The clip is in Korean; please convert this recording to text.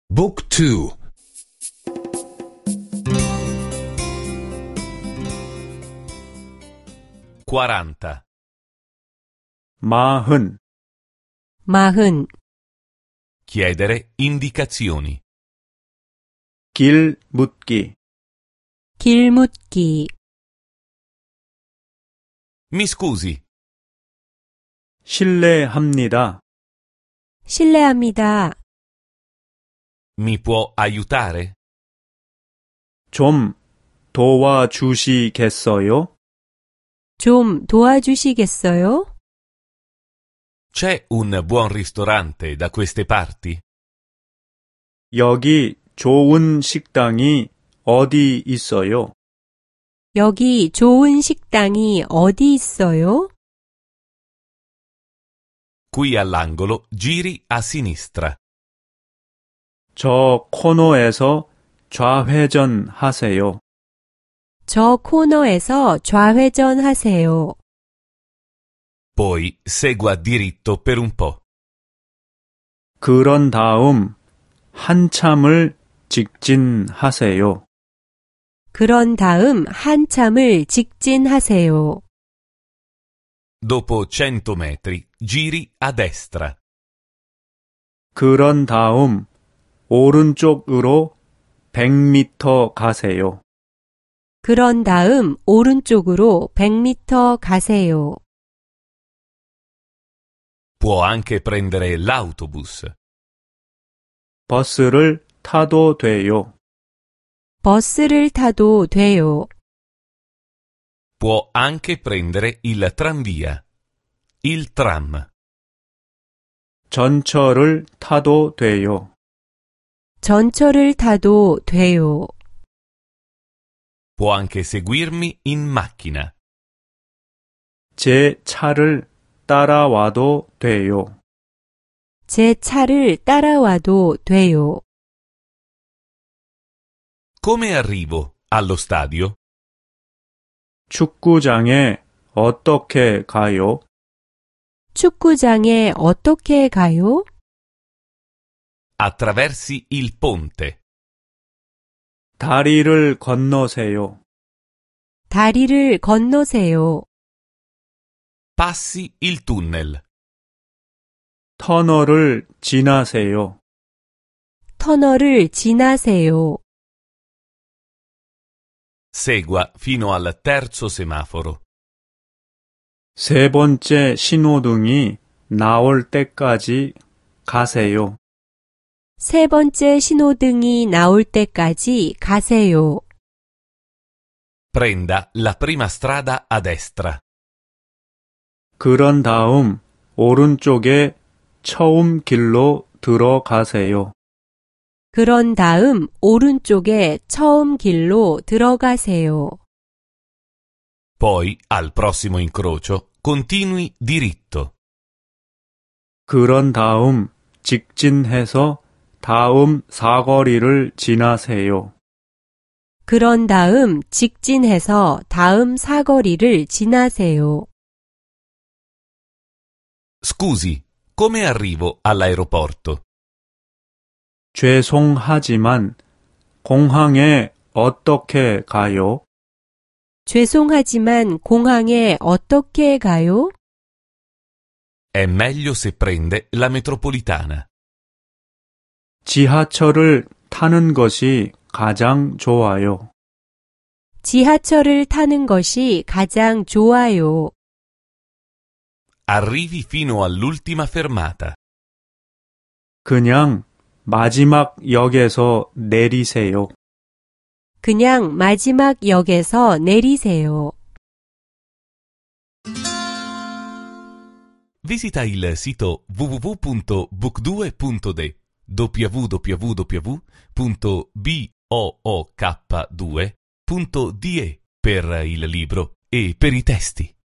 Book 2. 40. 마흔, Chiedere indicazioni. 길 묻기, 길 묻기, Mi scusi, 실례합니다. 실례합니다. mi può aiutare? 좀 도와주시겠어요? 좀 도와주시겠어요? C'è un buon ristorante da queste parti? 여기 좋은 식당이 어디 있어요? 여기 좋은 식당이 어디 있어요? Qui all'angolo giri a sinistra. 저 코너에서 좌회전하세요. 저 코너에서 좌회전하세요. Poi segua diritto per un po'. 그런 다음 한참을 직진하세요. 그런 다음 한참을 직진하세요. Dopo 100 metri giri a destra. 그런 다음 오른쪽으로 100m 가세요. 그런 다음 오른쪽으로 100m 가세요. Può anche prendere l'autobus. 버스를 타도 돼요. 버스를 타도 돼요. Può anche prendere il tranvia. Il tram. 전철을 타도 돼요. 전철을 타도 돼요. Può anche seguirmi in macchina. 제 차를 따라와도 돼요. 제 차를 따라와도 돼요. Come arrivo allo stadio? 축구장에 어떻게 가요? 축구장에 어떻게 가요? Attraversi il ponte. 다리를 건너세요. 다리를 건너세요. Passi il tunnel. 터널을 지나세요. 터널을 지나세요. Segua fino al terzo semaforo. 세 번째 신호등이 나올 때까지 가세요. 세 번째 신호등이 나올 때까지 가세요. Prenda la prima strada a destra. 그런 다음 오른쪽에 처음 길로 들어가세요. 그런 다음 오른쪽에 처음 길로 들어가세요. Poi, al prossimo incrocio, continui diritto. 그런 다음 직진해서 다음 사거리를 지나세요. 그런 다음 직진해서 다음 사거리를 지나세요. Scusi, come arrivo all'aeroporto? 죄송하지만 공항에 어떻게 가요? 죄송하지만 공항에 어떻게 가요? È meglio se prende la metropolitana. 지하철을 타는 것이 가장 좋아요. 지하철을 타는 것이 가장 좋아요. Arrivi fino all'ultima fermata. 그냥 마지막 역에서 내리세요. 그냥 마지막 역에서 내리세요. Visita il sito www.book2.de www.book2.de per il libro e per i testi.